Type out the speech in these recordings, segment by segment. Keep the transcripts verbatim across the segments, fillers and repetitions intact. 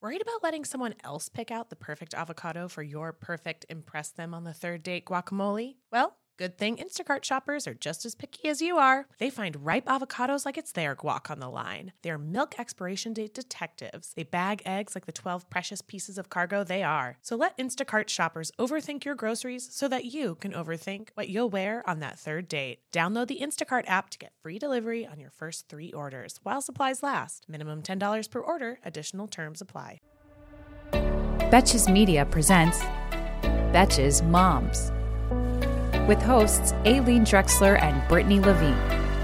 Worried about letting someone else pick out the perfect avocado for your perfect impress them on the third date guacamole? Well, good thing Instacart shoppers are just as picky as you are. They find ripe avocados like it's their guac on the line. They're milk expiration date detectives. They bag eggs like the twelve precious pieces of cargo they are. So let Instacart shoppers overthink your groceries so that you can overthink what you'll wear on that third date. Download the Instacart app to get free delivery on your first three orders while supplies last. Minimum ten dollars per order. Additional terms apply. Betches Media presents Betches Moms, with hosts Aileen Drexler and Brittany Levine.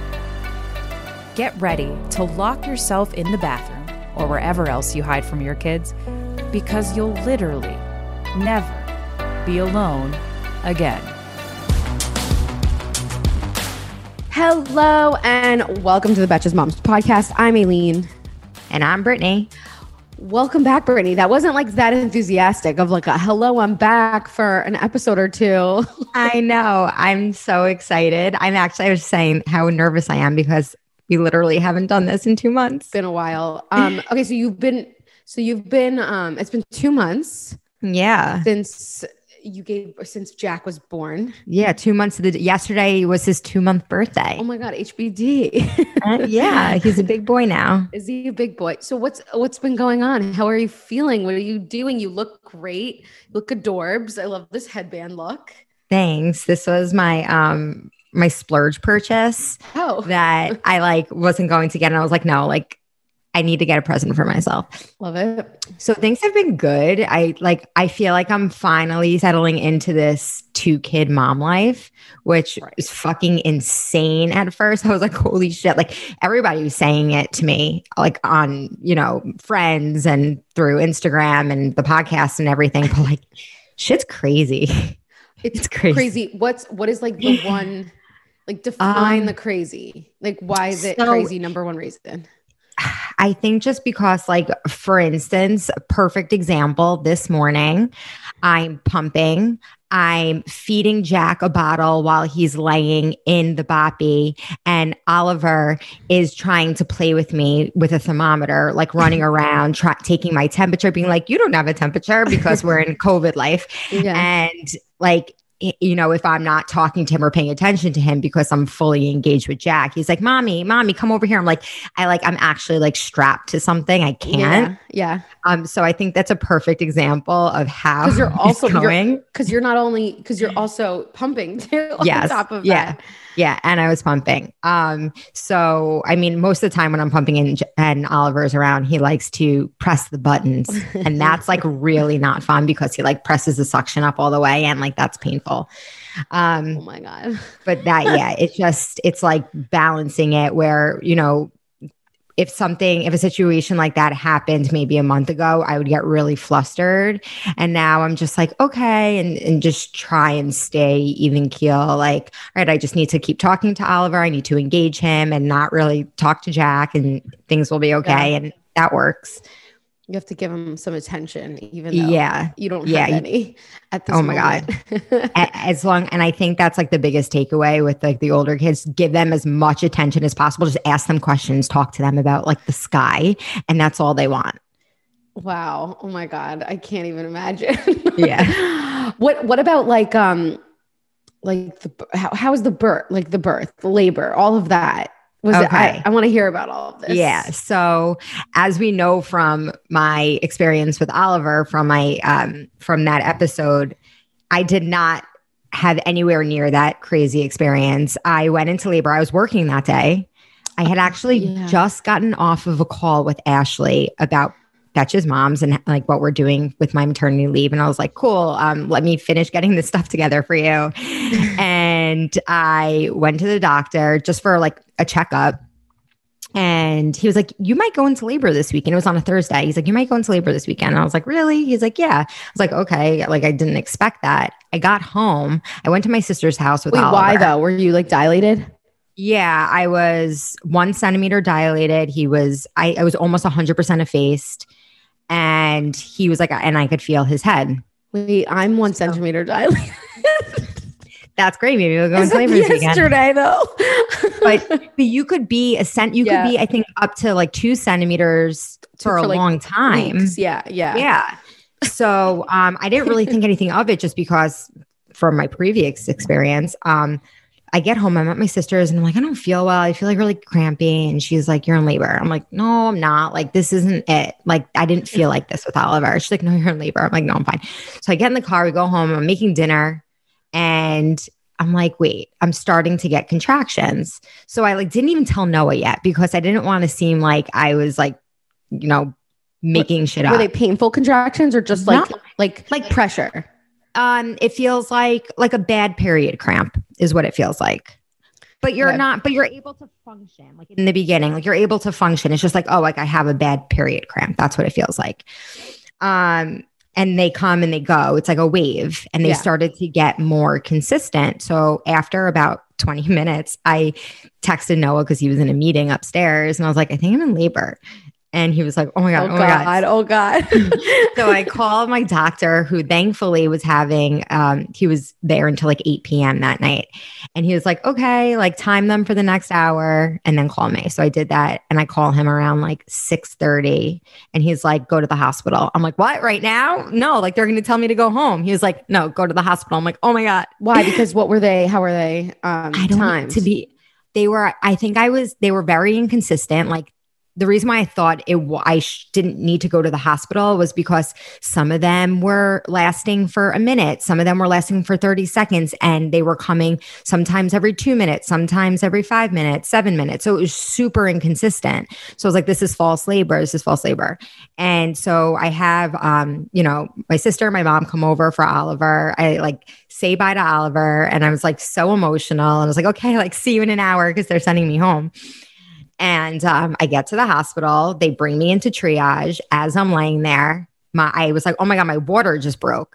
Get ready to lock yourself in the bathroom or wherever else you hide from your kids, because you'll literally never be alone again. Hello and welcome to the Betches Moms podcast. I'm Aileen. And I'm Brittany. Welcome back, Brittany. That wasn't like that enthusiastic of like a hello, I'm back for an episode or two. I know. I'm so excited. I'm actually, I was saying how nervous I am because we literally haven't done this in two months. It's been a while. Um, okay, so you've been, so you've been, um, it's been two months. Yeah. Since you gave, since Jack was born. Yeah, two months of the, yesterday was his two month birthday. Oh my God, H B D. uh, yeah, he's a big boy now. Is he a big boy? So what's, what's been going on? How are you feeling? What are you doing? You look great. You look adorbs. I love this headband look. Thanks. This was my, um, my splurge purchase. Oh, that I like wasn't going to get. And I was like, no, like, I need to get a present for myself. Love it. So things have been good. I like, I feel like I'm finally settling into this two kid mom life, which right. is fucking insane at first. I was like, holy shit. Like everybody was saying it to me, like on, you know, friends and through Instagram and the podcast and everything. But like, shit's crazy. It's, it's crazy. crazy. What's, what is like the one, like define um, the crazy? Like why is it so, crazy? Number one reason. I think just because, like, for instance, a perfect example, this morning, I'm pumping, I'm feeding Jack a bottle while he's laying in the boppy, and Oliver is trying to play with me with a thermometer, like running around, try- taking my temperature, being like, you don't have a temperature because we're in COVID life. Yeah. And like, you know, if I'm not talking to him or paying attention to him because I'm fully engaged with Jack, he's like, mommy, mommy, come over here. I'm like, I like, I'm actually like strapped to something. I can't. Yeah. yeah. Um, so I think that's a perfect example of how Cause you're also going. You're, cause you're not only, cause you're also pumping too on yes. top of yeah. that. Yeah. And I was pumping. Um, so, I mean, most of the time when I'm pumping and, and Oliver's around, he likes to press the buttons, and that's like really not fun because he like presses the suction up all the way. And like, that's painful. Um, oh my God. But that, yeah, it's just, it's like balancing it where, you know, if something, if a situation like that happened maybe a month ago, I would get really flustered. And now I'm just like, okay, and, and just try and stay even keel. Like, all right, I just need to keep talking to Oliver. I need to engage him and not really talk to Jack, and things will be okay. Yeah. And that works. You have to give him some attention, even though yeah. you don't yeah. have any at this Oh my moment. God. As long, and I think that's like the biggest takeaway with like the older kids, give them as much attention as possible. Just ask them questions, talk to them about like the sky, and that's all they want. Wow. Oh my God. I can't even imagine. Yeah. What, what about like, um, like the, how, how is the birth, like the birth, the labor, all of that? Was okay. it, I, I want to hear about all of this. Yeah. So as we know from my experience with Oliver, from my um, from that episode, I did not have anywhere near that crazy experience. I went into labor. I was working that day. I had actually yeah. just gotten off of a call with Ashley about Betches Moms and like what we're doing with my maternity leave. And I was like, cool, um, let me finish getting this stuff together for you. And I went to the doctor just for like a checkup. And he was like, you might go into labor this weekend. It was on a Thursday. He's like, you might go into labor this weekend. And I was like, really? He's like, yeah. I was like, okay. Like, I didn't expect that. I got home. I went to my sister's house with Wait, Oliver. why though? Were you like dilated? Yeah, I was one centimeter dilated. He was, I, I was almost one hundred percent effaced. And he was like, and I could feel his head. Wait, I'm one so. centimeter dilated. That's great. Maybe we'll go into labor this weekend. Yesterday, though. but but you could be a cent. You Yeah. could be, I think, up to like two centimeters for, For, a like, long time. Weeks. Yeah, yeah. Yeah. So um, I didn't really think anything of it just because from my previous experience, um, I get home, I'm at my sister's and I'm like, I don't feel well. I feel like really crampy. And she's like, you're in labor. I'm like, no, I'm not. Like, this isn't it. Like, I didn't feel like this with Oliver. She's like, no, you're in labor. I'm like, no, I'm fine. So I get in the car, we go home, I'm making dinner and I'm like, wait, I'm starting to get contractions. So I like didn't even tell Noah yet because I didn't want to seem like I was like, you know, making shit up. Were they painful contractions or just like No. like like pressure? Um, it feels like like a bad period cramp is what it feels like. But you're Okay. not, but you're able to function like in the beginning, like you're able to function. It's just like, oh, like I have a bad period cramp. That's what it feels like. Um, and they come and they go. It's like a wave and they Yeah. started to get more consistent. So after about twenty minutes, I texted Noah because he was in a meeting upstairs and I was like, I think I'm in labor. And he was like, oh my God, Oh, oh, my God. God, oh God. So I called my doctor who thankfully was having, um, he was there until like eight p.m. that night. And he was like, okay, like time them for the next hour and then call me. So I did that. And I call him around like six thirty and he's like, go to the hospital. I'm like, what, right now? No, like they're going to tell me to go home. He was like, no, go to the hospital. I'm like, oh my God. Why? Because what were they? How were they? Um, I don't times? to be, they were, I think I was, they were very inconsistent. Like the reason why I thought it, I sh- didn't need to go to the hospital was because some of them were lasting for a minute. Some of them were lasting for thirty seconds and they were coming sometimes every two minutes, sometimes every five minutes, seven minutes. So it was super inconsistent. So I was like, this is false labor. This is false labor. And so I have, um, you know, my sister and my mom come over for Oliver. I like say bye to Oliver and I was like so emotional. And I was like, okay, like see you in an hour because they're sending me home. And um, I get to the hospital. They bring me into triage. As I'm laying there, my I was like, oh my God, my water just broke.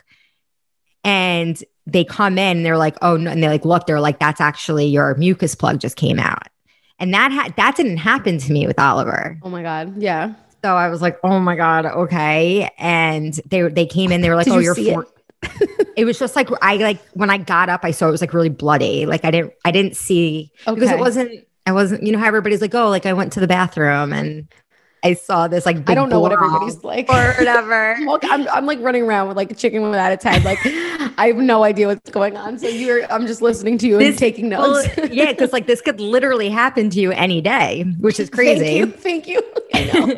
And they come in and they're like, oh no. And they like, look, they're like, that's actually your mucus plug just came out. And that ha- that didn't happen to me with Oliver. Oh my God. Yeah. So I was like, oh my God, okay. And they they came in, they were like, Did oh, you you're see four. It? It was just like I like when I got up, I saw it was like really bloody. Like I didn't I didn't see because Okay. it wasn't I wasn't, you know how everybody's like, oh, like I went to the bathroom and I saw this like big I don't know what blob everybody's like. or whatever. Look, I'm, I'm like running around with like a chicken without its head. Like I have no idea what's going on. So you're, I'm just listening to you and This- taking notes. Well, yeah, because like this could literally happen to you any day, which is crazy. Thank you. Thank you. I know.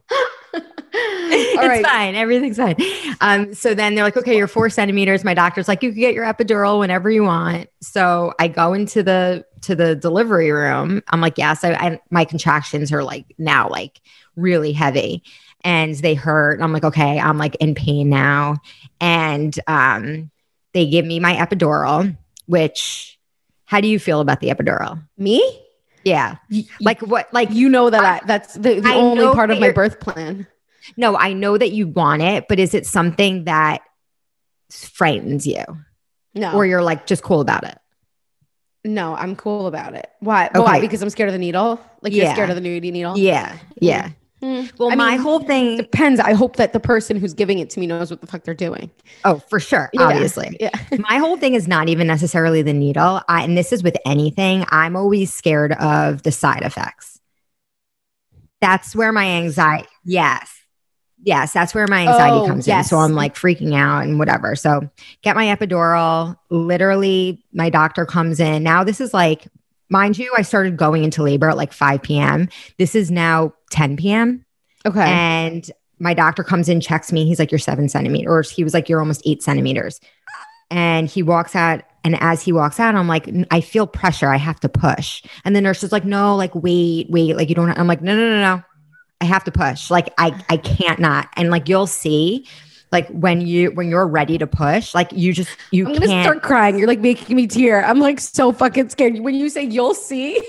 It's All right. fine. Everything's fine. Um, so then they're like, okay, you're four centimeters. My doctor's like, you can get your epidural whenever you want. So I go into the to the delivery room. I'm like, yes, I, I my contractions are like now like really heavy and they hurt. And I'm like, okay, I'm like in pain now. And um, they give me my epidural, which how do you feel about the epidural? Me? Yeah. Like what like You know that I, that's the, the I only know part that of my you're- birth plan. No, I know that you want it, but is it something that frightens you No, or you're like just cool about it? no, I'm cool about it. Why? Why? Okay. Because I'm scared of the needle. Like you're Yeah. scared of the nudity needle. Yeah. Yeah. Hmm. Well, I my mean, whole thing, Depends. I hope that the person who's giving it to me knows what the fuck they're doing. oh, for sure. Yeah. Obviously. Yeah. My whole thing is not even necessarily the needle. I, and this is with anything. I'm always scared of the side effects. That's where my anxiety, yes. Yes, that's where my anxiety Oh, comes in. yes. So I'm like freaking out and whatever. So get my epidural. Literally, my doctor comes in. Now, this is like, mind you, I started going into labor at like five p.m. This is now ten p.m. Okay. And my doctor comes in, checks me. He's like, you're seven centimeters. Or he was like, you're almost eight centimeters. And he walks out. And as he walks out, I'm like, I feel pressure. I have to push. And the nurse is like, no, like, wait, wait. Like, you don't, I'm like, no, no, no, no. I have to push. Like, I, I can't not. And like, you'll see, like when you, when you're ready to push, like you just, you I'm can't. gonna start crying. You're like making me tear. I'm like so fucking scared. When you say you'll see,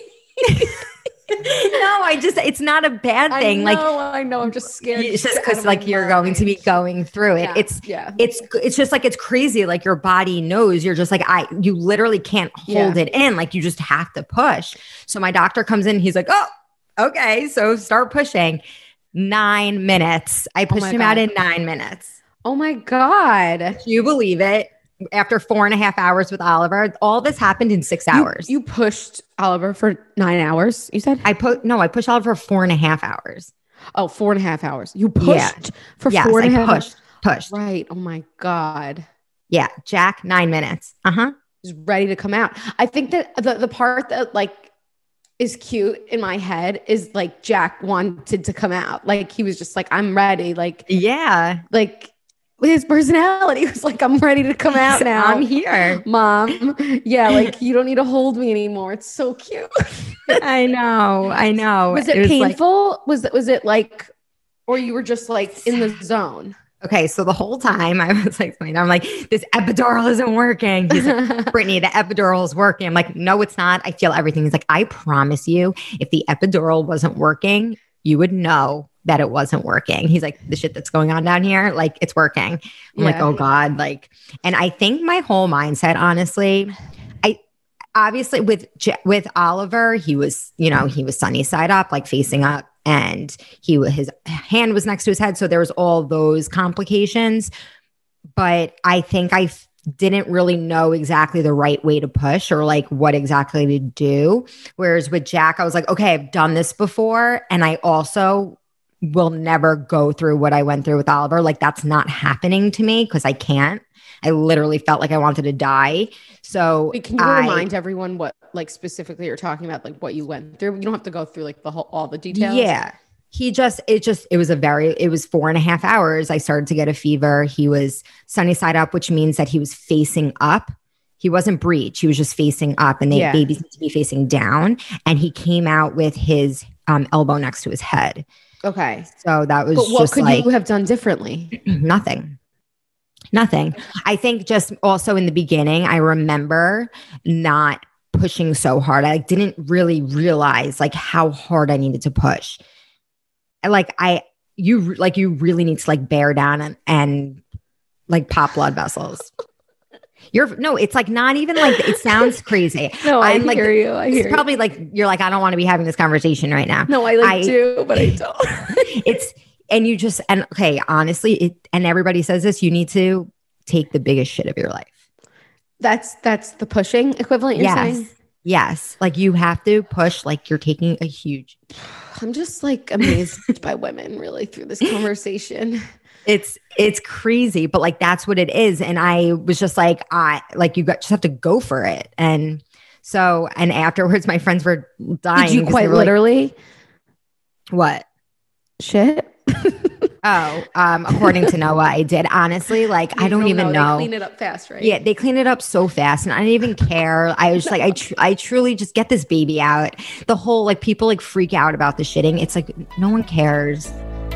No, I just, it's not a bad thing. I Like, know, I know. I'm just scared. it's just Out because of my like you're going to be mind. going through it. Yeah, It's, yeah. it's, it's just like, it's crazy. Like your body knows you're just like, I, you literally can't hold Yeah. it in. Like you just have to push. So my doctor comes in, he's like, oh, okay. So start pushing. Nine minutes. I pushed my him out God. in nine minutes. Oh my God. Do you believe it? after four and a half hours with Oliver. All this happened in six hours. You, you pushed Oliver for nine hours, you said? I put, no, I pushed Oliver for four and a half hours. Oh, four and a half hours. You pushed Yeah. for Yes, four and a I half pushed, hours. pushed. Right. Oh my God. Yeah. Jack, nine minutes. Uh-huh. He's ready to come out. I think that the, the part that like is cute in my head is like Jack wanted to come out. Like he was just like, I'm ready. Like, Yeah. like with his personality, he was like, I'm ready to come out now. I'm here. Mom. Yeah. Like you don't need to hold me anymore. It's so cute. I know. I know. Was it, was like- painful? was it, was it like, or you were just like in the zone? Okay, so the whole time I was like, I'm like, this epidural isn't working. He's like, Brittany, the epidural is working. I'm like, no, it's not. I feel everything. He's like, I promise you, if the epidural wasn't working, you would know that it wasn't working. He's like, the shit that's going on down here, like it's working. I'm Yeah. like, oh God. Like, and I think my whole mindset, honestly, I obviously with, J- with Oliver, he was, you know, he was sunny side up, like facing up. And he, his hand was next to his head. So there was all those complications. But I think I f- didn't really know exactly the right way to push or like what exactly to do. Whereas with Jack, I was like, okay, I've done this before. And I also will never go through what I went through with Oliver. Like that's not happening to me because I can't. I literally felt like I wanted to die. So Wait, can you I, remind everyone what like specifically you're talking about, like what you went through? You don't have to go through like the whole, all the details. Yeah. He just, it just, it was a very, it was four and a half hours. I started to get a fever. He was sunny side up, which means that he was facing up. He wasn't breech. He was just facing up and they Yeah. babies need to be facing down. And he came out with his um, elbow next to his head. Okay. So that was But what just could like you have done differently? nothing. Nothing. I think just also in the beginning, I remember not pushing so hard. I like, didn't really realize like how hard I needed to push. Like I, you like you really need to like bear down and, and like pop blood vessels. You're no, it's like not even like it sounds crazy. No, I I'm like, hear you. I it's hear you. probably like you're like I don't want to be having this conversation right now. No, I like I- do, but I don't. It's and you just and okay, honestly, it and everybody says this. You need to take the biggest shit of your life. That's that's the pushing equivalent. You're Yes. saying? Yes. Like you have to push like you're taking a huge I'm just like amazed by women really through this conversation. it's it's crazy, but like that's what it is. And I was just like, I like you got just have to go for it. And so and afterwards my friends were dying. Did you 'cause quite they were like, literally what? shit? Oh, um, according to Noah, I did. Honestly, like I don't even know. They clean it up fast, right? Yeah, they clean it up so fast, and I didn't even care. I was just like, I, tr- I truly just get this baby out. The whole like people like freak out about the shitting. It's like no one cares.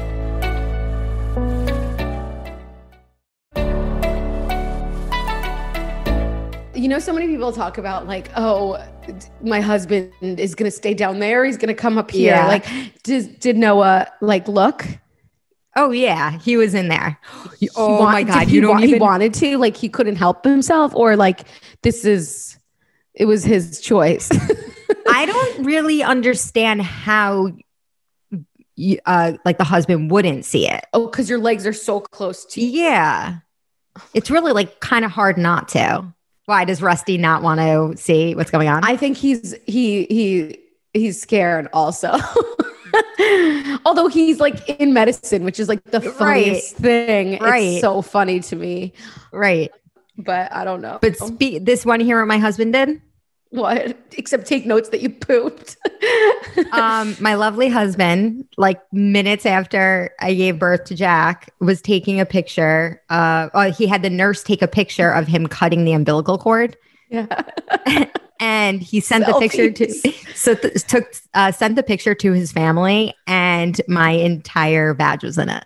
You know, so many people talk about like, oh, my husband is going to stay down there. He's going to come up here. Yeah. Like, did, did Noah like look? Oh yeah, he was in there. He Oh wa- my god, did you he, don't wa- even. he wanted to, like, he couldn't help himself, or like, this is, it was his choice. I don't really understand how, you, uh, like the husband wouldn't see it. Oh, because your legs are so close to you. Yeah, it's really like kind of hard not to. Why does Rusty not want to see what's going on? I think he's he he he's scared also. Although he's like in medicine, which is like the funniest thing. Right. It's so funny to me, right. but I don't know. But spe- this one here, what my husband did. What? Except take notes that you pooped. um, my lovely husband, like minutes after I gave birth to Jack, was taking a picture. Uh, oh, he had the nurse take a picture of him cutting the umbilical cord, Yeah. and he sent the picture to Selfies. so th- took uh, sent the picture to his family, and my entire badge was in it.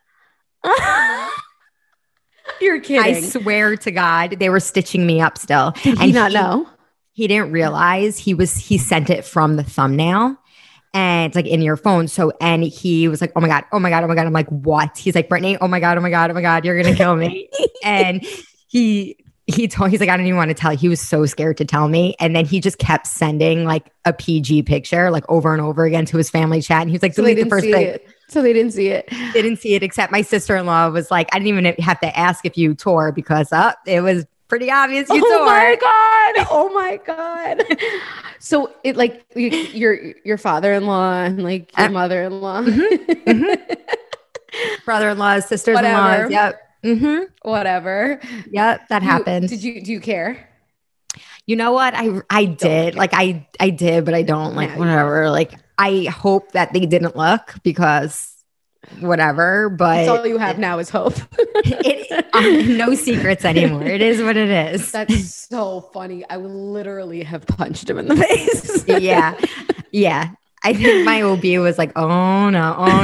You're kidding. I swear to God, they were stitching me up still. Did he And not know? He didn't realize he was, he sent it from the thumbnail and it's like in your phone. So, and he was like, oh my God, oh my God, oh my God. I'm like, what? He's like, Brittany, oh my God, oh my God, oh my God, you're going to kill me. And he, he told, he's like, I don't even want to tell. He was so scared to tell me. And then he just kept sending like a P G picture, like over and over again to his family chat. And he was like, So they delete the didn't first see thing. it. So they didn't see it. Didn't see it, except my sister-in-law was like, I didn't even have to ask if you tore because uh, it was pretty obvious you Oh tore. my God. Oh my God. So it like you- your your father-in-law and like your Uh, mother-in-law. Mm-hmm, mm-hmm. Brother-in-laws, sisters-in-laws. Whatever. Yep. Mm-hmm. Whatever. Yep. That You- happened. Did you do you care? You know what? I I did. Like I I did, but I don't like Yeah, you whatever. Like I hope that they didn't look because whatever, but That's all you have now is hope. it, um, no secrets anymore. It is what it is. That's so funny. I would literally have punched him in the face. Yeah. Yeah. I think my O B was like, oh no, oh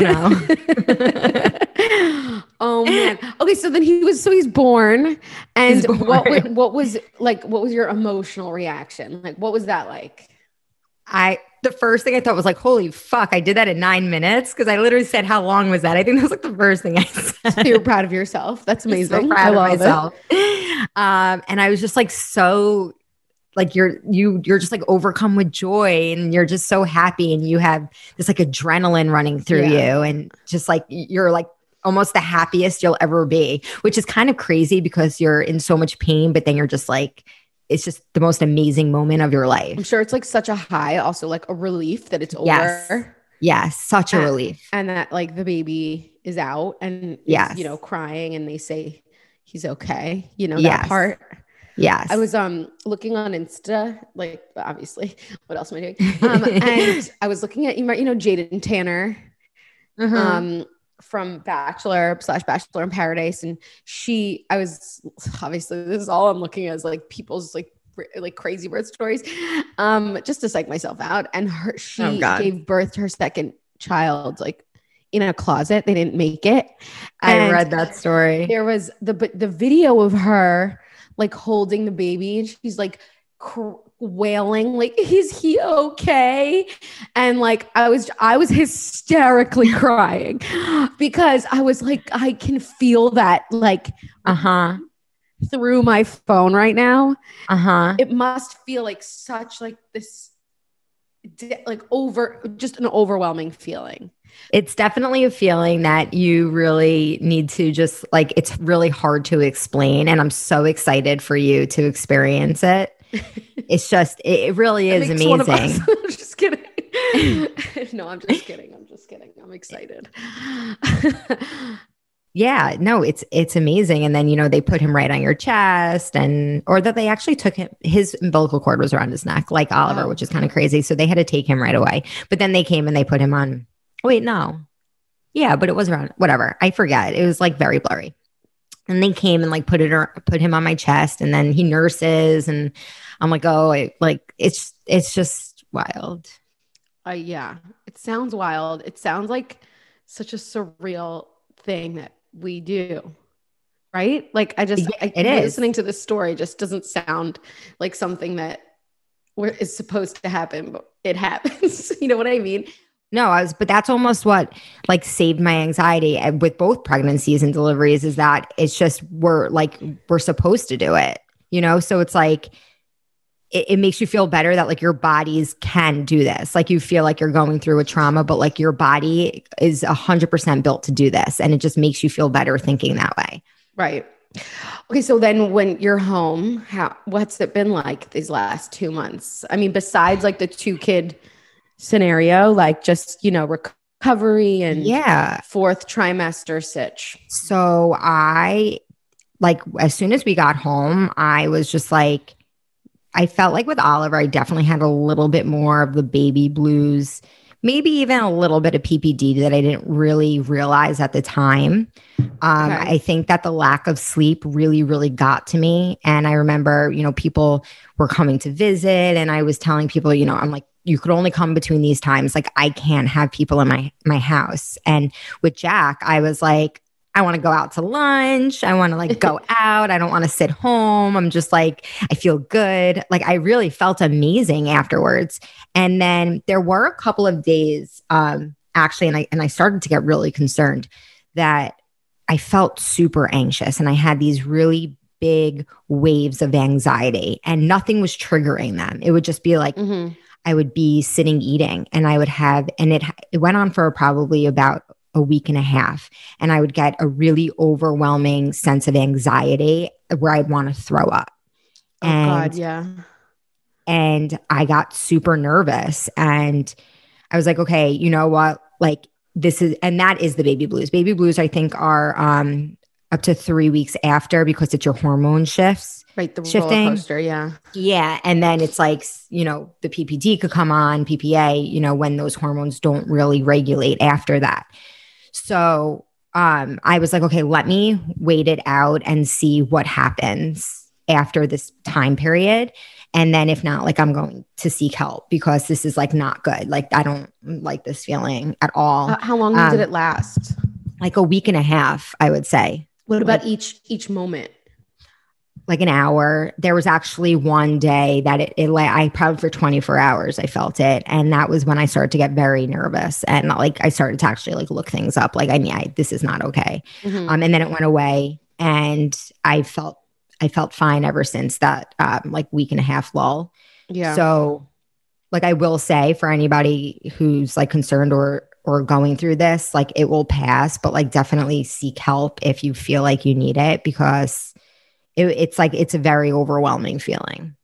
no. Oh man. Okay, so then he was so he's born, and He's what born. wa- what was like what was your emotional reaction? Like what was that like? I the first thing I thought was like, holy fuck, I did that in nine minutes. Cause I literally said, how long was that? I think that was like the first thing I said. You're proud of yourself. That's amazing. So proud I of love myself. Um, and I was just like so like you're you you're just like overcome with joy and you're just so happy and you have this like adrenaline running through Yeah. you and just like you're like almost the happiest you'll ever be, which is kind of crazy because you're in so much pain, but then you're just like it's just the most amazing moment of your I'm life. sure it's like such a high, also like a relief that it's over. Yes. Yes, such a Uh, relief. And that like the baby is out and is, Yes. you know, crying and they say he's okay. You know, that Yes. part. Yes. I was um looking on Insta, like obviously, what else am I doing? Um, and I was looking at you might you know Jaden Tanner, Mhm. um, from Bachelor slash Bachelor in Paradise, and she, I was obviously this is all I'm looking at is like people's like r- like crazy birth stories, um, just to psych myself out. And her she Oh, God. gave birth to her second child like in a closet. They didn't make it. I And read that story. There was the but the video of her like holding the baby and she's like cr- wailing like is he okay, and like I was I was hysterically crying because I was like I can feel that like Uh-huh. through my phone right now. Uh-huh. It must feel like such like this de- like over just an overwhelming feeling. It's definitely a feeling that you really need to just like, it's really hard to explain. And I'm so excited for you to experience it. It's just, it, it really That is makes one of us. amazing. I'm just kidding. No, I'm just kidding. I'm just kidding. I'm excited. Yeah, no, it's, it's amazing. And then, you know, they put him right on your chest and, or that they actually took him, his umbilical cord was around his neck, like Oliver, Oh. which is kind of crazy. So they had to take him right away. But then they came and they put him on, wait, no. Yeah, but it was around, whatever. I forget. It was like very blurry. And they came and like put it, ar- put him on my chest and then he nurses and I'm like, oh, I, like, it's, it's just wild. Uh, yeah, it sounds wild. It sounds like such a surreal thing that we do, right? Like I just, Yeah, I, it is. listening to this story just doesn't sound like something that we're, is supposed to happen, but it happens. You know what I mean? No, I was, but that's almost what like saved my anxiety uh, with both pregnancies and deliveries is that it's just, we're like, we're supposed to do it, you know? So it's like, it, it makes you feel better that like your bodies can do this. Like you feel like you're going through a trauma, but like your body is a hundred percent built to do this. And it just makes you feel better thinking that way. Right. Okay. So then when you're home, how, what's it been like these last two months? I mean, besides like the two kid scenario, like just, you know, recovery and Yeah. fourth trimester sitch. So I like as soon as we got home, I was just like, I felt like with Oliver, I definitely had a little bit more of the baby blues, maybe even a little bit of P P D that I didn't really realize at the time. Um, Okay. I think that the lack of sleep really, really got to me. And I remember, you know, people were coming to visit and I was telling people, you know, I'm like, you could only come between these times. Like I can't have people in my, my house. And with Jack, I was like, I want to go out to lunch. I want to like go out. I don't want to sit home. I'm just like, I feel good. Like I really felt amazing afterwards. And then there were a couple of days, um, actually, and I and I started to get really concerned that I felt super anxious and I had these really big waves of anxiety and nothing was triggering them. It would just be like, Mm-hmm. I would be sitting eating and I would have, and it, it went on for probably about a week and a half. And I would get a really overwhelming sense of anxiety where I'd want to throw up. Oh and, God, yeah. And I got super nervous and I was like, okay, you know what? Like this is, and that is the baby blues. Baby blues, I think are um, up to three weeks after because it's your hormone shifts. Right, the shifting. roller coaster, yeah. Yeah, and then it's like, you know, the P P D could come on, P P A, you know, when those hormones don't really regulate after that. So um, I was like, okay, let me wait it out and see what happens after this time period. And then if not, like I'm going to seek help because this is like not good. Like I don't like this feeling at all. Uh, how long um, did it last? Like a week and a half, I would say. What about like, each each moment? Like an hour. There was actually one day that it, it like I probably for twenty-four hours I felt it, and that was when I started to get very nervous and like I started to actually like look things up. Like I mean, I, this is not okay. Mm-hmm. Um, and then it went away, and I felt I felt fine ever since that um, like week and a half lull. Yeah. So, like I will say for anybody who's like concerned or or going through this, like it will pass, but like definitely seek help if you feel like you need it because. It, it's like, it's a very overwhelming feeling.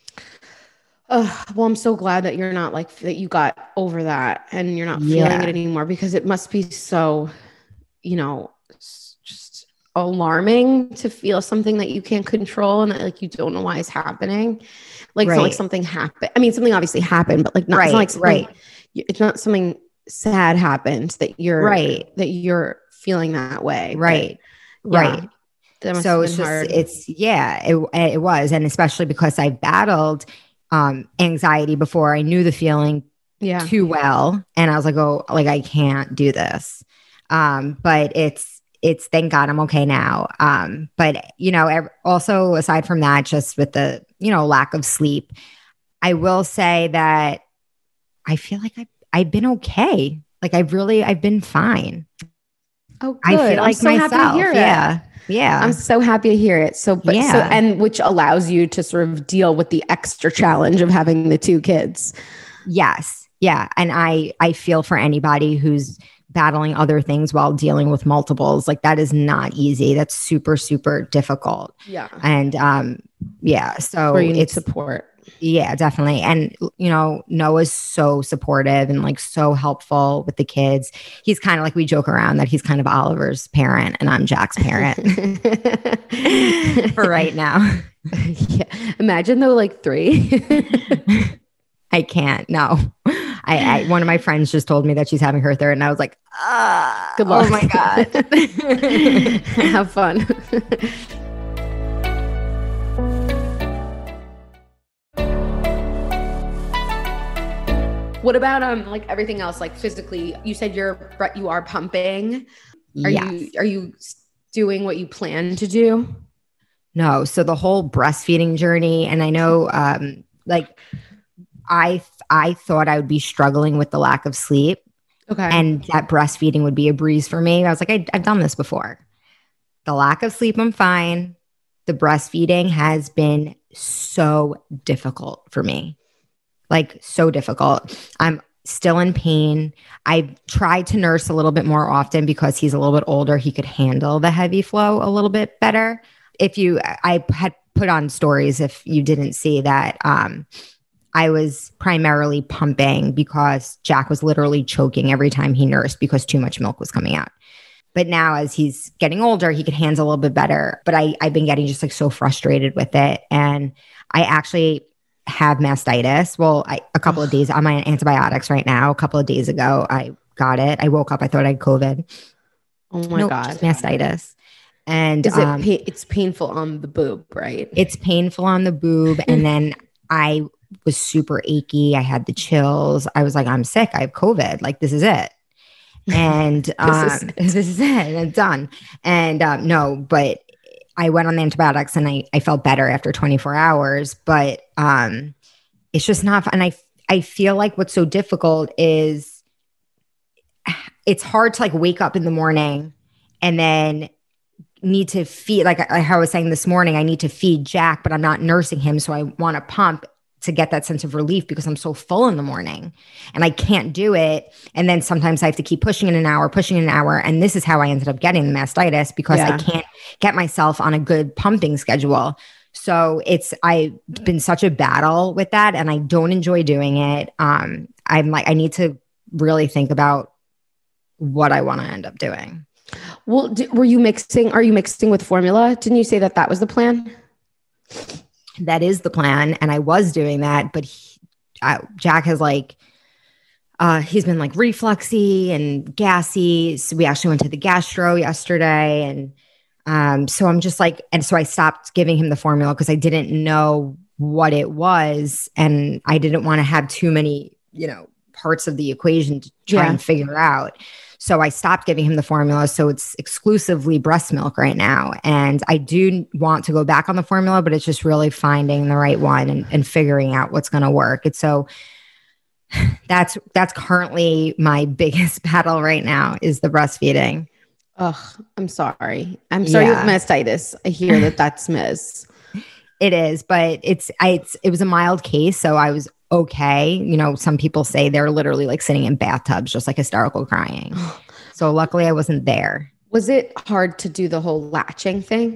Uh, well, I'm so glad that you're not like, that you got over that and you're not feeling Yeah. it anymore because it must be so, you know, just alarming to feel something that you can't control and that like you don't know why it's happening. Like it's not like Right. something happened. I mean, something obviously happened, but like not, Right, it's not like something, right. it's not something sad happened that you're Right. that you're feeling that way. Right. But, yeah. Right. That must So have it's been just, hard. it's, yeah, it, it was. And especially because I battled um, anxiety before I knew the feeling yeah. too well. And I was like, oh, like, I can't do this. Um, but it's, it's, thank God I'm okay now. Um, but, you know, ev- also aside from that, just with the, you know, lack of sleep, I will say that I feel like I, I've been okay. Like I've really, I've been fine. Oh, good. I feel I'm like so myself. happy to hear it. Yeah. Yeah. I'm so happy to hear it. So, but so, Yeah. and which allows you to sort of deal with the extra challenge of having the two kids. Yes. Yeah. And I, I feel for anybody who's battling other things while dealing with multiples. Like that is not easy. That's super, super difficult. Yeah. And, um, yeah. So Where you need it's, support. yeah, definitely. And, you know, Noah's so supportive and like so helpful with the kids. He's kind of like, we joke around that he's kind of Oliver's parent and I'm Jack's parent for right now. Yeah. Imagine though, like three. I can't. No. I, I one of my friends just told me that she's having her third, and I was like, ah, Good luck. oh my God. Have fun. What about um like everything else, like physically? You said you're you are pumping. Are Yes. you are you doing what you plan to do? No. So the whole breastfeeding journey, and I know um like I I thought I would be struggling with the lack of sleep, Okay. and that breastfeeding would be a breeze for me. I was like, I, I've done this before. The lack of sleep, I'm fine. The breastfeeding has been so difficult for me. Like so difficult. I'm still in pain. I've tried to nurse a little bit more often because he's a little bit older. He could handle the heavy flow a little bit better. If you, I had put on stories, if you didn't see that, um, I was primarily pumping because Jack was literally choking every time he nursed because too much milk was coming out. But now as he's getting older, he could handle a little bit better. But I, I've been getting just like so frustrated with it. And I actually have mastitis. Well, I, a couple of days, I'm on antibiotics right now. A couple of days ago, I got it. I woke up, I thought I had COVID. Oh my Nope, God. just mastitis. And Is it um, pa- it's painful on the boob, right? it's painful on the boob. And then I was super achy. I had the chills. I was like, I'm sick. I have COVID. Like, this is it. And um, This is it. this is it. And it's done. And um, no, but I went on the antibiotics and I, I felt better after twenty-four hours. But um, it's just not. And I, I feel like what's so difficult is it's hard to like wake up in the morning and then need to feed, like I, I was saying this morning, I need to feed Jack, but I'm not nursing him. So I want to pump to get that sense of relief because I'm so full in the morning and I can't do it. And then sometimes I have to keep pushing it an hour, pushing it an hour. And this is how I ended up getting the mastitis because Yeah. I can't get myself on a good pumping schedule. So it's, I've been such a battle with that and I don't enjoy doing it. Um, I'm like, I need to really think about what I want to end up doing. Well, d- were you mixing? Are you mixing with formula? Didn't you say that that was the plan? That is the plan. And I was doing that, but he, uh, Jack has like, uh, he's been like refluxy and gassy. So we actually went to the gastro yesterday. And um, so I'm just like, and so I stopped giving him the formula because I didn't know what it was. And I didn't want to have too many, you know, parts of the equation to try Yeah. and figure out. So I stopped giving him the formula. So it's exclusively breast milk right now. And I do want to go back on the formula, but it's just really finding the right one and, and figuring out what's going to work. It's so that's, that's currently my biggest battle right now is the breastfeeding. Ugh, I'm sorry. I'm sorry Yeah. with mastitis. I hear that that's Miz. It is, but it's, I, it's, it was a mild case. So I was okay. You know, some people say they're literally like sitting in bathtubs, just like hysterical crying. So luckily I wasn't there. Was it hard to do the whole latching thing?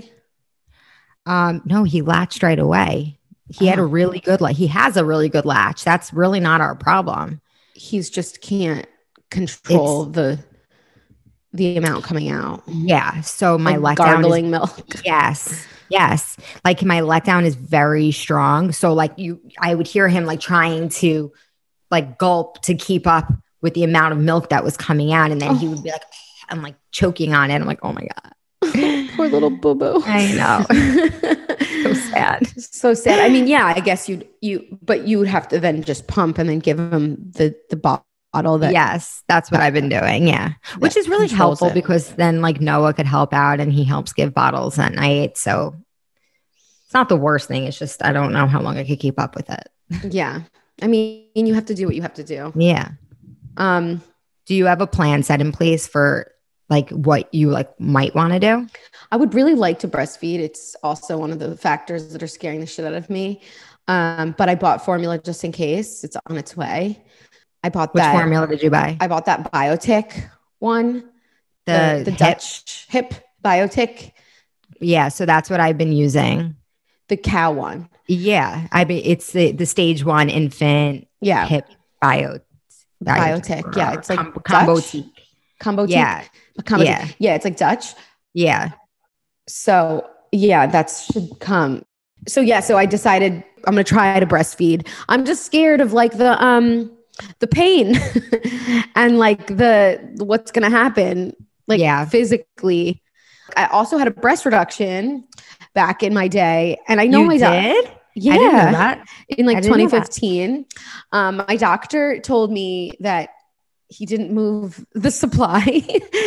Um, no, he latched right away. He had a Oh. really good, like he has a really good latch. That's really not our problem. He's just can't control the the amount coming out. Yeah. So my Like letdown gargling is, milk. yes. Yes. Like my letdown is very strong. So like you, I would hear him like trying to like gulp to keep up with the amount of milk that was coming out. And then Oh. he would be like, I'm like choking on it. I'm like, oh my God. Poor little boo boo. I know. So sad. So sad. I mean, yeah, I guess you'd you, but you would have to then just pump and then give him the the bottle that. Yes, that's what I've been doing. Yeah. Which is really controls helpful it. because then like Noah could help out and he helps give bottles at night. So it's not the worst thing. It's just, I don't know how long I could keep up with it. Yeah. I mean, you have to do what you have to do. Yeah. Um, Do you have a plan set in place for like what you like might want to do? I would really like to breastfeed. It's also one of the factors that are scaring the shit out of me. Um, but I bought formula just in case. It's on its way. I bought Which that formula did you buy? I bought that Biotic one. The, the hip? Dutch hip Biotic, Yeah. So that's what I've been using. the cow one. Yeah. I be it's the, the stage one infant Yeah. hip bio. Biotic. Yeah. It's like Com- combo Dutch? tea. Combo tea. Yeah. Combo Yeah. tea. Yeah. It's like Dutch. Yeah. So yeah, that should come. So yeah, so I decided I'm gonna try to breastfeed. I'm just scared of like the um the pain and like the what's gonna happen like Yeah. physically. I also had a breast reduction back in my day, and I know You my doc- did? yeah, I didn't know that. in I like didn't know twenty that. fifteen. Um, my doctor told me that he didn't move the supply,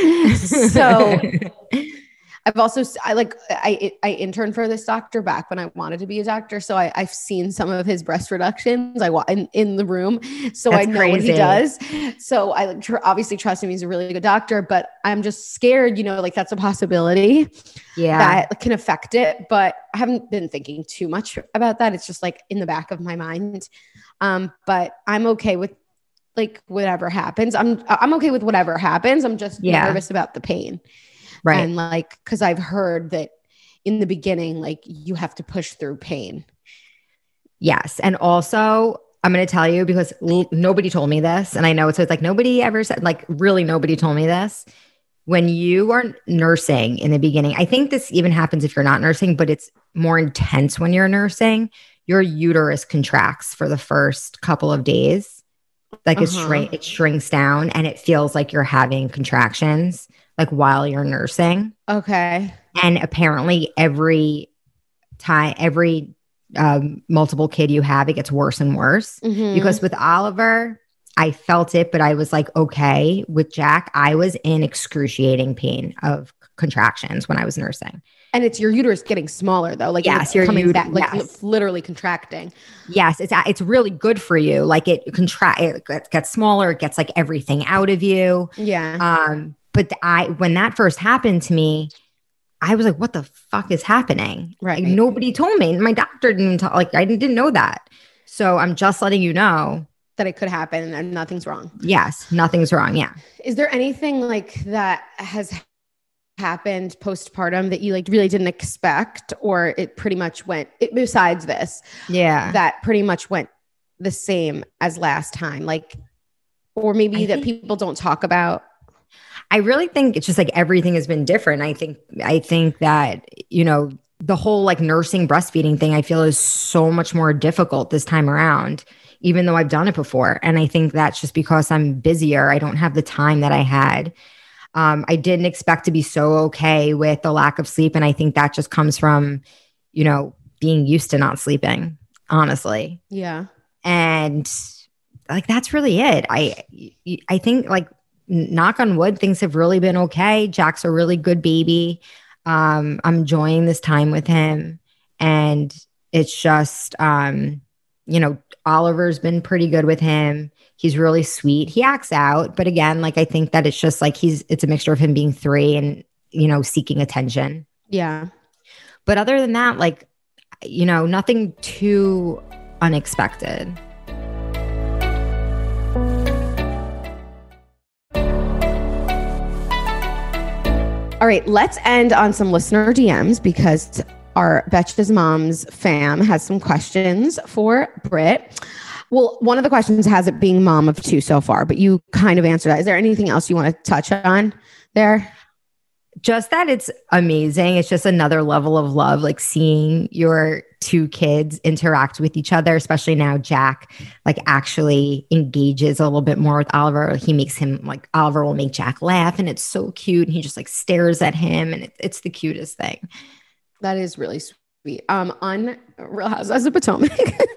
so. I've also, I like, I, I interned for this doctor back when I wanted to be a doctor. So I, I've seen some of his breast reductions I wa- in, in the room. So That's I know what he crazy. does. So I like, tr- obviously trust him. He's a really good doctor, but I'm just scared, you know, like that's a possibility Yeah. that can affect it. But I haven't been thinking too much about that. It's just like in the back of my mind. Um, but I'm okay with like whatever happens. I'm, I'm okay with whatever happens. I'm just Yeah. nervous about the pain. Right. And like, cause I've heard that in the beginning, like you have to push through pain. Yes. And also, I'm going to tell you because l- nobody told me this. And I know it's, it's like nobody ever said, like, really, nobody told me this. When you are nursing in the beginning, I think this even happens if you're not nursing, but it's more intense when you're nursing. Your uterus contracts for the first couple of days. Like it, Uh-huh. shrink, it shrinks down and it feels like you're having contractions like while you're nursing. Okay. And apparently every time, every um, multiple kid you have, it gets worse and worse. Mhm. Because with Oliver, I felt it, but I was like, okay. With Jack, I was in excruciating pain of contractions when I was nursing. and it's your uterus getting smaller though. Like Yes, it's your coming ut- back, like yes. li- literally contracting. Yes, it's it's really good for you. Like it contract, it gets- gets smaller. It gets like everything out of you. Yeah. Um, but I when that first happened to me, I was like, what the fuck is happening? Right. Like, nobody told me. And my doctor didn't tell, like, I didn't, didn't know that. So I'm just letting you know that it could happen and nothing's wrong. Yes, nothing's wrong. Yeah. Is there anything like that has happened postpartum that you like really didn't expect, or it pretty much went it, besides this? Yeah. That pretty much went the same as last time, like, or maybe I that think- people don't talk about? I really think it's just like everything has been different. I think, I think that, you know, the whole like nursing breastfeeding thing, I feel is so much more difficult this time around, even though I've done it before. And I think that's just because I'm busier. I don't have the time that I had. Um, I didn't expect to be so okay with the lack of sleep. And I think that just comes from, you know, being used to not sleeping, honestly. Yeah. And like, that's really it. I, I think like, knock on wood, things have really been okay. Jack's a really good baby. Um, I'm enjoying this time with him. And it's just, um, you know, Oliver's been pretty good with him. He's really sweet. He acts out. But again, like, I think that it's just like he's, it's a mixture of him being three and, you know, seeking attention. Yeah. But other than that, like, you know, nothing too unexpected. All right, let's end on some listener D Ms because our Betches Moms fam has some questions for Britt. Well, one of the questions has it being mom of two so far, but you kind of answered that. Is there anything else you want to touch on there? Just that it's amazing. It's just another level of love, like seeing your two kids interact with each other, especially now Jack like actually engages a little bit more with Oliver. He makes him like, Oliver will make Jack laugh and it's so cute. And he just like stares at him and it, it's the cutest thing. That is really sweet. Um, on Real Housewives of Potomac,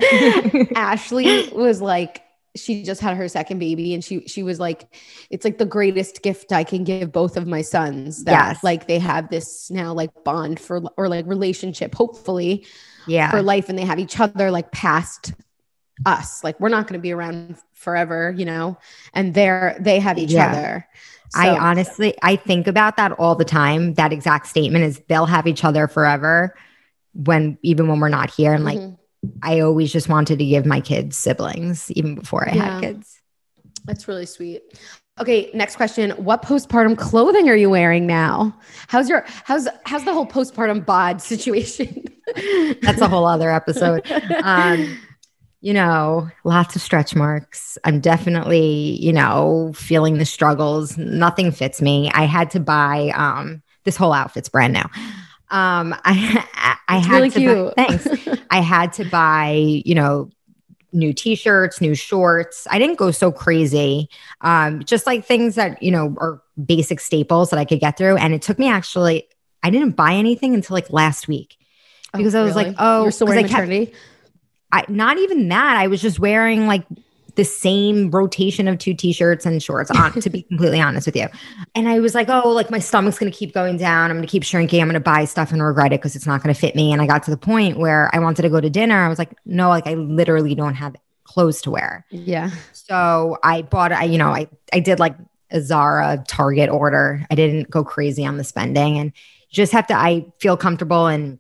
Ashley was like, she just had her second baby and she she was like, it's like the greatest gift I can give both of my sons, that Yes. like they have this now like bond for, or like relationship, hopefully Yeah. for life, and they have each other like past us. Like we're not going to be around forever, you know, and they're they have each Yeah. other. I So- honestly, I think about that all the time. That exact statement is they'll have each other forever when, even when we're not here. And like, Mhm. I always just wanted to give my kids siblings even before I Yeah. had kids. That's really sweet. Okay, next question. What postpartum clothing are you wearing now? How's your how's how's the whole postpartum bod situation? That's a whole other episode. Um, you know, lots of stretch marks. I'm definitely, you know, feeling the struggles. Nothing fits me. I had to buy um this whole outfit's brand new. Um, I I, I It's had really to cute. buy, thanks. I had to buy, you know, new t-shirts, new shorts. I didn't go so crazy. Um, just like things that, you know, are basic staples that I could get through. And it took me actually, I didn't buy anything until like last week because I was really? like, oh, You're still 'cause wearing I kept- maternity? I, not even that. I was just wearing like the same rotation of two t-shirts and shorts on, to be completely honest with you. And I was like, oh, like my stomach's going to keep going down. I'm going to keep shrinking. I'm going to buy stuff and regret it because it's not going to fit me. And I got to the point where I wanted to go to dinner. I was like, no, like I literally don't have clothes to wear. Yeah. So I bought, I, you know, I, I did like a Zara Target order. I didn't go crazy on the spending and just have to, I feel comfortable in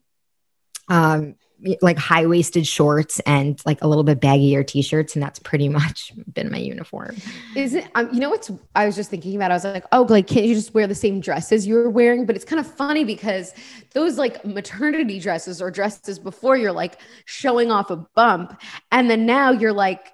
um, like high-waisted shorts and like a little bit baggier t-shirts. And that's pretty much been my uniform. Is it, um, you know, what's, I was just thinking about, I was like, oh, like, can't you just wear the same dresses you were wearing? But it's kind of funny because those like maternity dresses or dresses before, you're like showing off a bump. And then now you're like,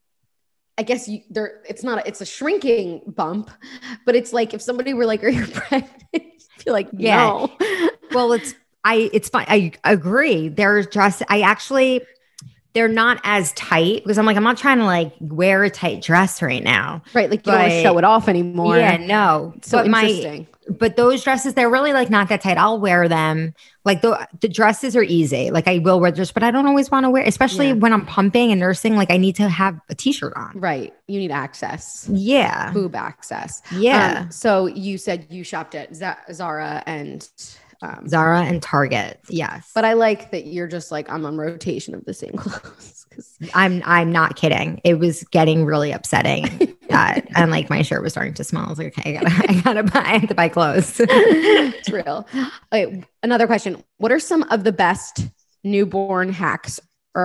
I guess you there, it's not, a, it's a shrinking bump, but it's like, if somebody were like, are you pregnant? I feel like, Yeah. no. Well, it's, I, it's fine. I agree. There's dress. I actually, they're not as tight because I'm like, I'm not trying to like wear a tight dress right now. Right. Like you don't want to But- show it off anymore. Yeah, no. So but my, interesting. but those dresses, they're really like not that tight. I'll wear them. Like the the dresses are easy. Like I will wear this, but I don't always want to wear, especially Yeah. when I'm pumping and nursing. Like I need to have a t-shirt on. Right. You need access. Yeah. Boob access. Yeah. Um, so you said you shopped at Z- Zara and, um, Zara and Target. Yes. but I like that you're just like, I'm on rotation of the same clothes. 'Cause- I'm I'm not kidding. It was getting really upsetting that and like my shirt was starting to smell. I was like, okay, I gotta I gotta buy I have to buy clothes. it's real. Okay. Another question. What are some of the best newborn hacks or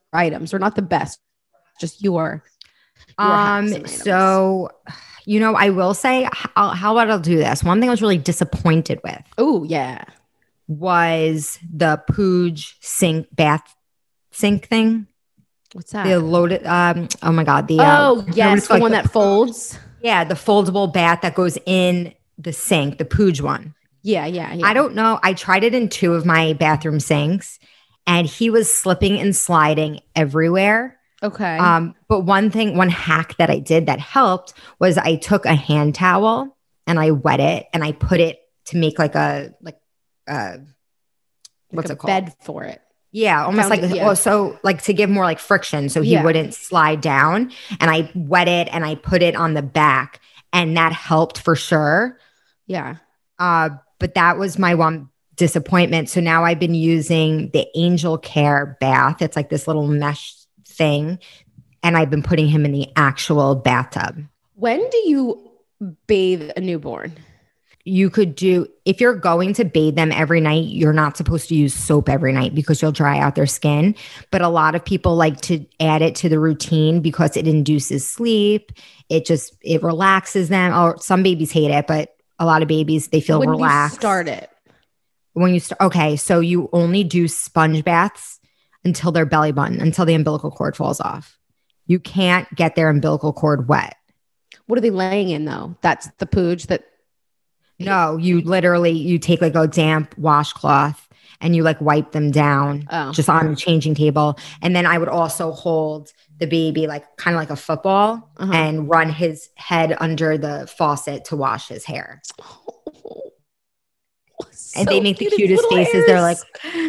items, or not the best, just your, your Um, so, you know, I will say, how, how about I'll do this? One thing I was really disappointed with. Oh, yeah. Was the Pooge sink bath sink thing. What's that? The loaded, um, oh my God. The, oh, uh, yes. The like one the, that folds. Yeah. The foldable bath that goes in the sink, the Pooge one. Yeah, yeah, yeah. I don't know. I tried it in two of my bathroom sinks and he was slipping and sliding everywhere. Okay. Um, but one thing, one hack that I did that helped was I took a hand towel and I wet it and I put it to make like a, like, uh, what's like it called? Bed for it. Yeah, almost Found like it, yeah. oh, so like to give more like friction, so he Yeah. wouldn't slide down. And I wet it and I put it on the back, and that helped for sure. Yeah. Uh, but that was my one disappointment. So now I've been using the Angel Care bath. It's like this little mesh thing, and I've been putting him in the actual bathtub. When do you bathe a newborn? You could do, if you're going to bathe them every night, you're not supposed to use soap every night because you'll dry out their skin. But a lot of people like to add it to the routine because it induces sleep. It just, it relaxes them. Or some babies hate it, but a lot of babies, they feel when relaxed. You start it. When you start, okay, so you only do sponge baths until their belly button, until the umbilical cord falls off. You can't get their umbilical cord wet. What are they laying in though? That's the Pooge that. No, you literally, you take like a damp washcloth and you like wipe them down Oh. just on the changing table. And then I would also hold the baby like kind of like a football Uh-huh. and run his head under the faucet to wash his hair. Oh, And so they make the cute, cutest little faces. They're like,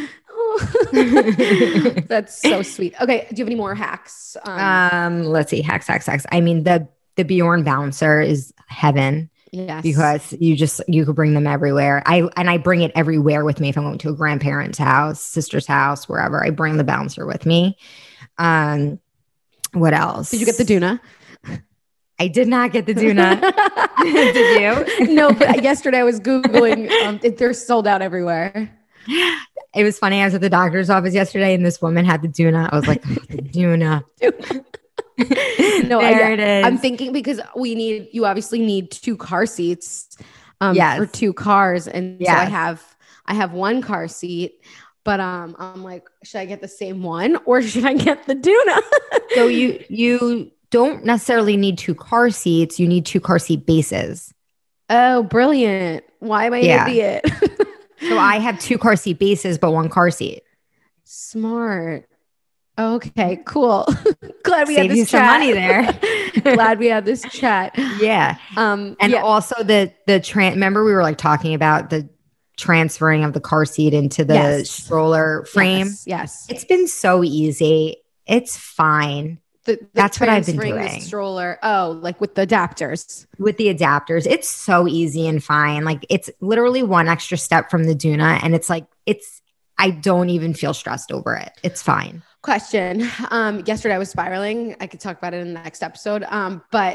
Oh. That's so sweet. Okay. Do you have any more hacks? Um, um, let's see, hacks, hacks, hacks. I mean, the, the Bjorn bouncer is heaven. yes. Because you just, you could bring them everywhere. I, and I bring it everywhere with me. If I'm going to a grandparent's house, sister's house, wherever, I bring the bouncer with me. Um, what else? Did you get the Doona? I did not get the Doona. Did you? No, but yesterday I was Googling. Um, it, they're sold out everywhere. It was funny. I was at the doctor's office yesterday and this woman had the Doona. I was like, oh, the Doona. No, there I, it is. I'm thinking because we need, you obviously need two car seats um, Yes. for two cars. And so I Yes. have, I have one car seat, but um, I'm like, should I get the same one or should I get the Doona? So you, you don't necessarily need two car seats. You need two car seat bases. Oh, brilliant. Why am I Yeah. an idiot? So I have two car seat bases, but one car seat. Smart. Okay, cool. Glad we Save had this you some chat. money there. Glad we had this chat. Yeah. Um, And yeah. also the the tran remember we were like talking about the transferring of the car seat into the Yes. stroller frame. Yes. yes. It's been so easy. It's fine The, the That's what I've been transferring the doing. stroller. Oh, like with the adapters. with the adapters. It's so easy and fine. Like it's literally one extra step from the Doona, and it's like it's I don't even feel stressed over it. It's fine. Question. Um, yesterday I was spiraling. I could talk about it in the next episode. Um, but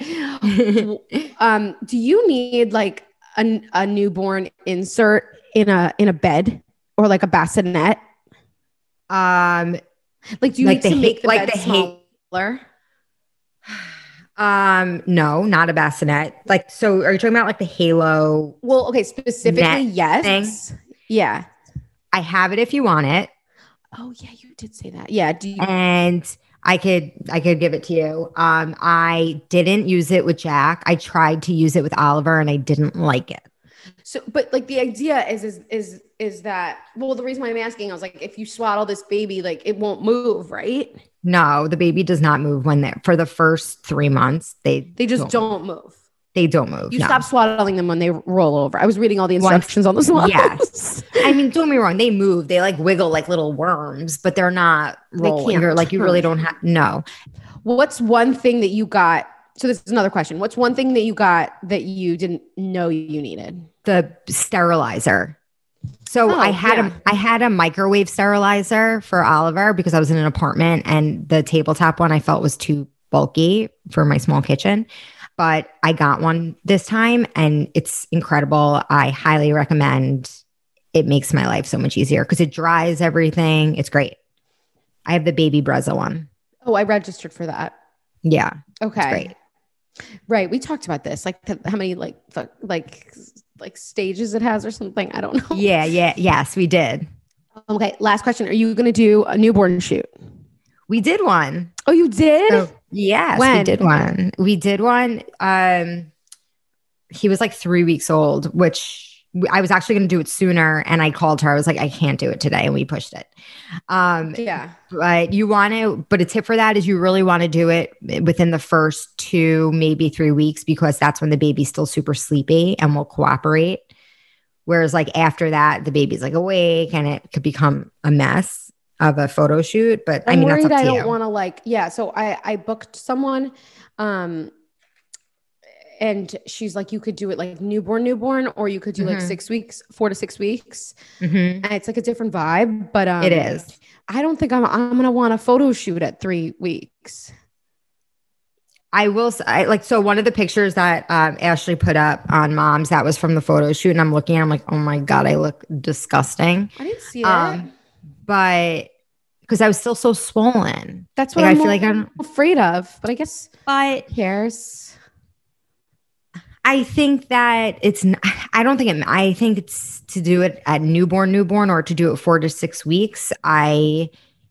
um, do you need like a, a newborn insert in a in a bed or like a bassinet? Um Like, do you Like need the to ha- make the like bed the ha- smaller? um no, not a bassinet. Like so are you talking about like the Halo? Well, okay, specifically, Net yes. thing? Yeah. I have it if you want it. Oh, yeah, you did say that. Yeah. Do you? And I could I could give it to you. Um I didn't use it with Jack. I tried to use it with Oliver and I didn't like it. So, but like the idea is, is, is, is that, well, the reason why I'm asking, I was like, if you swaddle this baby, like it won't move, right? No, the baby does not move when they're for the first three months. They They just don't, don't move. they don't move. You no. stop swaddling them when they roll over. I was reading all the instructions on the swaddles. Yes. I mean, don't get me wrong. They move. They like wiggle like little worms, but they're not They rolling. can't You're like you really turn. don't have no. What's one thing that you got? So this is another question. What's one thing that you got that you didn't know you needed? The sterilizer. So Oh, I had yeah. a I had a microwave sterilizer for Oliver because I was in an apartment and the tabletop one I felt was too bulky for my small kitchen. But I got one this time and it's incredible. I highly recommend. It makes my life so much easier because it dries everything. It's great. I have the baby Brezza one. Oh, I registered for that. Yeah. Okay. Great. Right. We talked about this, like the, how many like the, like like stages it has or something. I don't know. Yeah. Yeah. Yes, we did. Okay. Last question. Are you going to do a newborn shoot? We did one. Oh, you did? So, yes, when? we did one. We did one. Um, he was like three weeks old, which I was actually going to do it sooner. And I called her. I was like, I can't do it today. And we pushed it. Um, yeah. But you want to, but a tip for that is you really want to do it within the first two, maybe three weeks, because that's when the baby's still super sleepy and will cooperate. Whereas like after that, the baby's like awake and it could become a mess of a photo shoot. But I'm I mean, worried that's up I to don't you. want to like, yeah. So I, I booked someone, um, and she's like, you could do it like newborn, newborn, or you could do Mm-hmm. like six weeks, four to six weeks. Mm-hmm. And it's like a different vibe, but um, It is. I don't think I'm, I'm going to want a photo shoot at three weeks. I will say, I, like, so one of the pictures that um, Ashley put up on Moms, that was from the photo shoot. And I'm looking, I'm like, oh my God, I look disgusting. I didn't see it. Um, but because I was still so swollen. That's what like, I'm I feel like I'm afraid of, but I guess but who cares? I think that it's, n- I don't think it, I think it's to do it at newborn, newborn, or to do it four to six weeks. I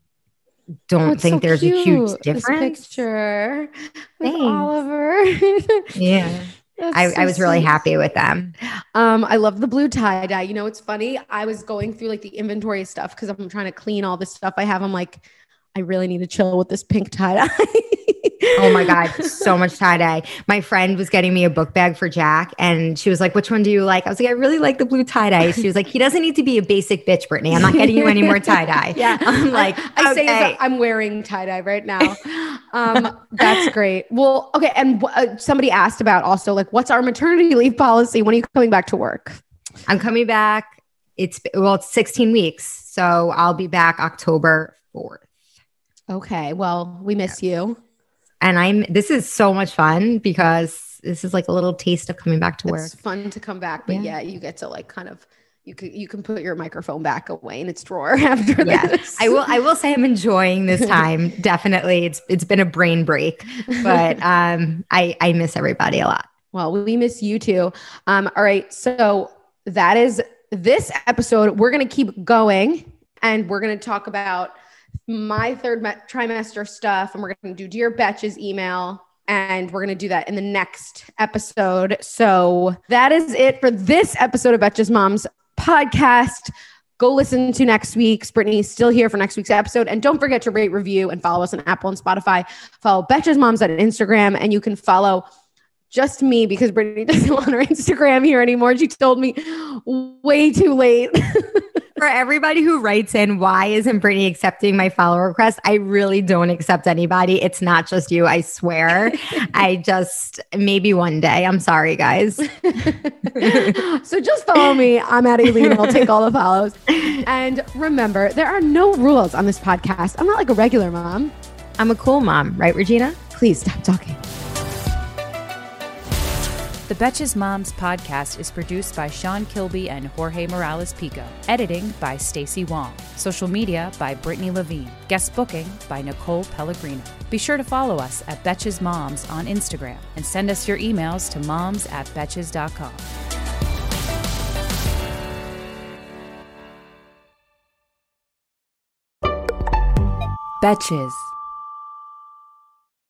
don't Oh, it's think so there's a huge cute, difference. This picture with Thanks. Oliver. Yeah. That's I, so I was really sweet. happy with them. Um, I love the blue tie dye. You know, it's funny. I was going through like the inventory stuff because I'm trying to clean all this stuff I have. I'm like, I really need to chill with this pink tie dye. Oh my God, so much tie-dye. My friend was getting me a book bag for Jack and she was like, which one do you like? I was like, I really like the blue tie-dye. She was like, he doesn't need to be a basic bitch, Brittany. I'm not getting you any more tie-dye. Yeah. I'm like, I, I say okay. is I'm wearing tie dye right now. Um, that's great. Well, okay. And uh, somebody asked about also like, what's our maternity leave policy? When are you coming back to work? I'm coming back. It's, well, it's sixteen weeks. So I'll be back October fourth. Okay. Well, we miss you. And I'm, this is so much fun because this is like a little taste of coming back to work. It's fun to come back, but yeah. Yeah. you get to like kind of, you can, you can put your microphone back away in its drawer after Yeah, this. I will. I will say I'm enjoying this time. Definitely, it's it's been a brain break, but um, I I miss everybody a lot. Well, we miss you too. Um, all right, so that is this episode. We're gonna keep going, and we're gonna talk about my third me- trimester stuff, and we're gonna do Dear Betches email. And we're going to do that in the next episode. So that is it for this episode of Betches Moms podcast. Go listen to next week's. Brittany's still here for next week's episode. And don't forget to rate, review, and follow us on Apple and Spotify. Follow Betches Moms on Instagram. And you can follow just me because Brittany doesn't want her Instagram here anymore. She told me way too late. For everybody who writes in, why isn't Brittany accepting my follow request? I really don't accept anybody. It's not just you. I swear. I just, maybe one day. I'm sorry, guys. So just follow me. I'm at Aileen. I'll take all the follows. And remember, there are no rules on this podcast. I'm not like a regular mom. I'm a cool mom, right, Regina? Please stop talking. The Betches Moms podcast is produced by Sean Kilby and Jorge Morales Pico. Editing by Stacey Wong. Social media by Brittany Levine. Guest booking by Nicole Pellegrino. Be sure to follow us at Betches Moms on Instagram and send us your emails to moms at betches dot com. Betches.